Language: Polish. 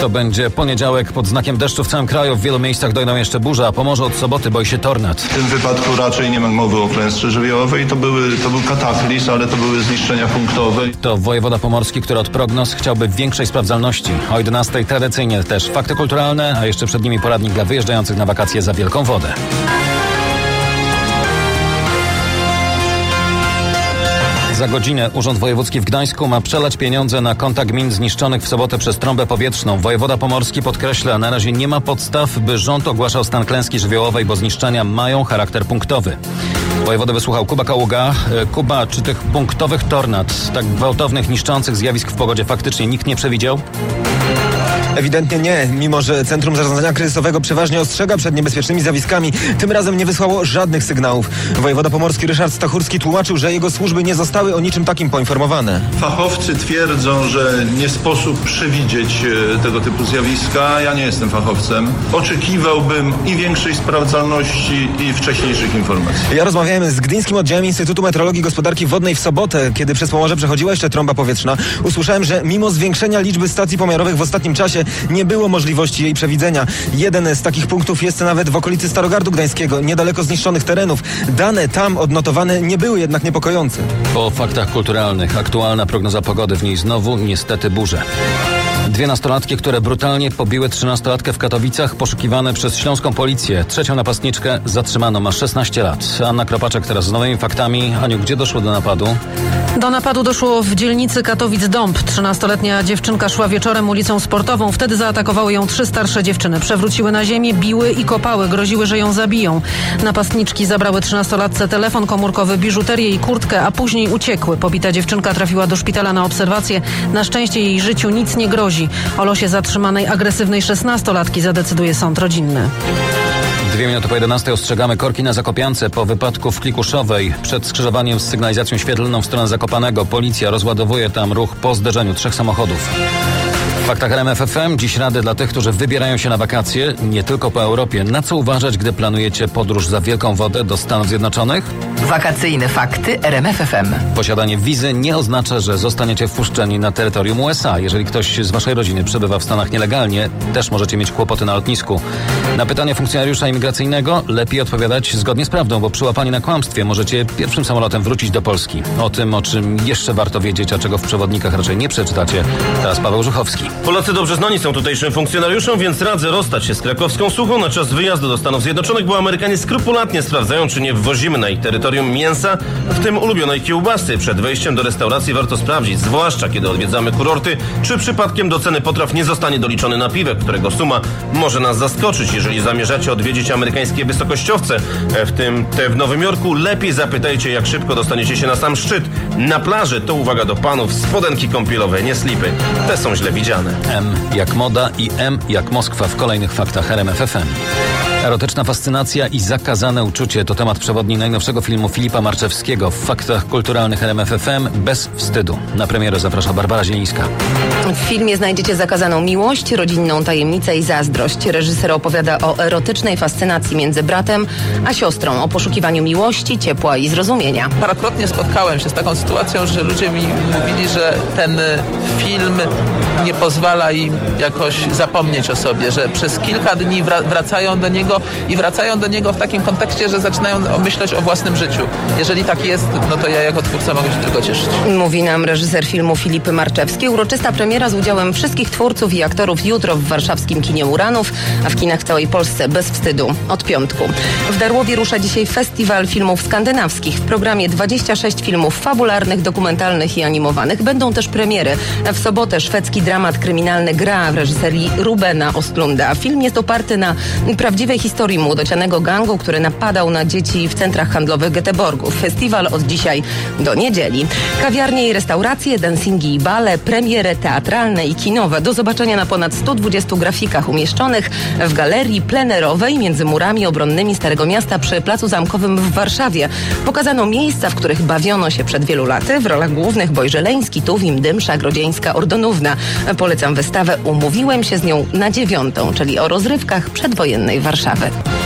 To będzie poniedziałek pod znakiem deszczu w całym kraju. W wielu miejscach dojdą jeszcze burze, a Pomorze od soboty boi się tornad. W tym wypadku raczej nie ma mowy o klęsce żywiołowej. To był kataklizm, ale to były zniszczenia punktowe. To wojewoda pomorski, który od prognoz chciałby większej sprawdzalności. O 11:00 tradycyjnie też fakty kulturalne, a jeszcze przed nimi poradnik dla wyjeżdżających na wakacje za wielką wodę. Za godzinę Urząd Wojewódzki w Gdańsku ma przelać pieniądze na konta gmin zniszczonych w sobotę przez trąbę powietrzną. Wojewoda pomorski podkreśla, na razie nie ma podstaw, by rząd ogłaszał stan klęski żywiołowej, bo zniszczenia mają charakter punktowy. Wojewodę wysłuchał Kuba Kaługa. Kuba, czy tych punktowych tornad, tak gwałtownych, niszczących zjawisk w pogodzie faktycznie nikt nie przewidział? Ewidentnie nie, mimo że Centrum Zarządzania Kryzysowego przeważnie ostrzega przed niebezpiecznymi zjawiskami, tym razem nie wysłało żadnych sygnałów. Wojewoda pomorski Ryszard Stachurski tłumaczył, że jego służby nie zostały o niczym takim poinformowane. Fachowcy twierdzą, że nie sposób przewidzieć tego typu zjawiska. Ja nie jestem fachowcem. Oczekiwałbym i większej sprawdzalności, i wcześniejszych informacji. Ja rozmawiałem z Gdyńskim Oddziałem Instytutu Meteorologii i Gospodarki Wodnej w sobotę, kiedy przez Pomorze przechodziła jeszcze trąba powietrzna. Usłyszałem, że mimo zwiększenia liczby stacji pomiarowych w ostatnim czasie nie było możliwości jej przewidzenia. Jeden z takich punktów jest nawet w okolicy Starogardu Gdańskiego, niedaleko zniszczonych terenów. Dane tam odnotowane nie były jednak niepokojące. Po faktach kulturalnych aktualna prognoza pogody, w niej znowu niestety burze. Dwie nastolatki, które brutalnie pobiły 13-latkę w Katowicach, poszukiwane przez śląską policję. Trzecią napastniczkę zatrzymano, ma 16 lat. Anna Kropaczek teraz z nowymi faktami. Aniu, gdzie doszło do napadu? Do napadu doszło w dzielnicy Katowic-Dąb. 13-letnia dziewczynka szła wieczorem ulicą Sportową. Wtedy zaatakowały ją 3 starsze dziewczyny. Przewróciły na ziemię, biły i kopały. Groziły, że ją zabiją. Napastniczki zabrały 13-latce telefon komórkowy, biżuterię i kurtkę, a później uciekły. Pobita dziewczynka trafiła do szpitala na obserwację. Na szczęście jej życiu nic nie grozi. O losie zatrzymanej agresywnej 16-latki zadecyduje sąd rodzinny. 2 minuty po 11:00 ostrzegamy korki na Zakopiance po wypadku w Klikuszowej. Przed skrzyżowaniem z sygnalizacją świetlną w stronę Zakopanego policja rozładowuje tam ruch po zderzeniu 3 samochodów. W faktach RMF FM dziś rady dla tych, którzy wybierają się na wakacje, nie tylko po Europie. Na co uważać, gdy planujecie podróż za wielką wodę do Stanów Zjednoczonych? Wakacyjne fakty RMF FM. Posiadanie wizy nie oznacza, że zostaniecie wpuszczeni na terytorium USA. Jeżeli ktoś z waszej rodziny przebywa w Stanach nielegalnie, też możecie mieć kłopoty na lotnisku. Na pytanie funkcjonariusza imigracyjnego lepiej odpowiadać zgodnie z prawdą, bo przyłapani na kłamstwie możecie pierwszym samolotem wrócić do Polski. O tym, o czym jeszcze warto wiedzieć, a czego w przewodnikach raczej nie przeczytacie, teraz Paweł Żuchowski. Polacy dobrze znani są tutejszym funkcjonariuszom, więc radzę rozstać się z krakowską suchą na czas wyjazdu do Stanów Zjednoczonych, bo Amerykanie skrupulatnie sprawdzają, czy nie wwozimy na ich terytorium mięsa, w tym ulubionej kiełbasy. Przed wejściem do restauracji warto sprawdzić, zwłaszcza kiedy odwiedzamy kurorty, czy przypadkiem do ceny potraw nie zostanie doliczony napiwek, którego suma może nas zaskoczyć. Jeżeli zamierzacie odwiedzić amerykańskie wysokościowce, w tym te w Nowym Jorku, lepiej zapytajcie, jak szybko dostaniecie się na sam szczyt. Na plaży to uwaga do panów, spodenki kąpielowe, nie slipy. Te są źle widziane. M jak moda i M jak Moskwa w kolejnych faktach RMF FM. Erotyczna fascynacja i zakazane uczucie to temat przewodni najnowszego filmu Filipa Marczewskiego. W faktach kulturalnych RMF FM bez wstydu. Na premierę zaprasza Barbara Zielińska. W filmie znajdziecie zakazaną miłość, rodzinną tajemnicę i zazdrość. Reżyser opowiada o erotycznej fascynacji między bratem a siostrą, o poszukiwaniu miłości, ciepła i zrozumienia. Parokrotnie spotkałem się z taką sytuacją, że ludzie mi mówili, że ten film nie pozwala im jakoś zapomnieć o sobie, że przez kilka dni wracają do niego i wracają do niego w takim kontekście, że zaczynają myśleć o własnym życiu. Jeżeli tak jest, no to ja jako twórca mogę się tylko cieszyć. Mówi nam reżyser filmu Filip Marczewski. Uroczysta premiera z udziałem wszystkich twórców i aktorów jutro w warszawskim kinie Uranów, a w kinach w całej Polsce bez wstydu od piątku. W Darłowie rusza dzisiaj festiwal filmów skandynawskich. W programie 26 filmów fabularnych, dokumentalnych i animowanych. Będą też premiery. W sobotę szwedzki dramat kryminalny Gra w reżyserii Rubena Ostlunda. Film jest oparty na prawdziwej historii młodocianego gangu, który napadał na dzieci w centrach handlowych Göteborgu. Festiwal od dzisiaj do niedzieli. Kawiarnie i restauracje, dancingi i bale, premiery teatralne i kinowe. Do zobaczenia na ponad 120 grafikach umieszczonych w galerii plenerowej między murami obronnymi Starego Miasta przy Placu Zamkowym w Warszawie. Pokazano miejsca, w których bawiono się przed wielu laty. W rolach głównych Bojżeleński, Tuwim, Dymsza, Grodzieńska, Ordonówna. Polecam wystawę Umówiłem się z nią na 9, czyli o rozrywkach przedwojennej Warszawy.